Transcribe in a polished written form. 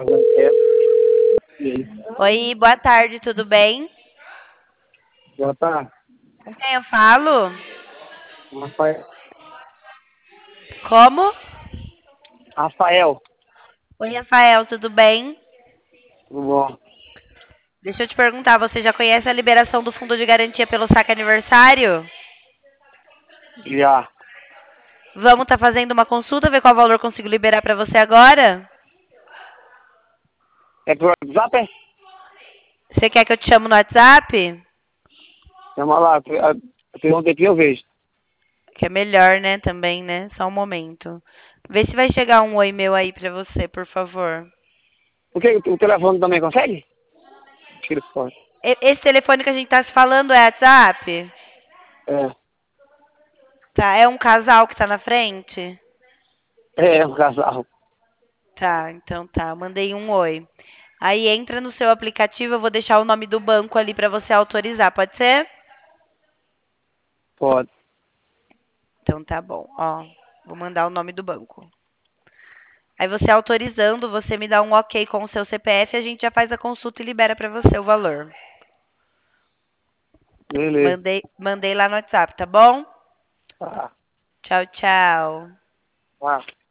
Oi, boa tarde, tudo bem? Já tá. Com quem eu falo? Rafael. Como? Rafael. Oi, Rafael, tudo bem? Tudo bom? Deixa eu te perguntar, você já conhece a liberação do fundo de garantia pelo saque aniversário? Já. Vamos estar fazendo uma consulta, ver qual valor consigo liberar para você agora? É pro WhatsApp, é? Você quer que eu te chamo no WhatsApp? Chama lá. Perguntei que eu vejo. Que é melhor, né, também, né? Só um momento. Vê se vai chegar um oi meu aí pra você, por favor. O que? O telefone também consegue? Tira fora. Esse telefone que a gente tá se falando é WhatsApp? É. Tá, é um casal que tá na frente? É um casal. Tá, então tá. Mandei um oi. Aí entra no seu aplicativo, eu vou deixar o nome do banco ali pra você autorizar, pode ser? Pode. Então tá bom, ó. Vou mandar o nome do banco. Aí você autorizando, você me dá um ok com o seu CPF, a gente já faz a consulta e libera pra você o valor. Beleza. Mandei lá no WhatsApp, tá bom? Tá. Tchau, tchau. Tá.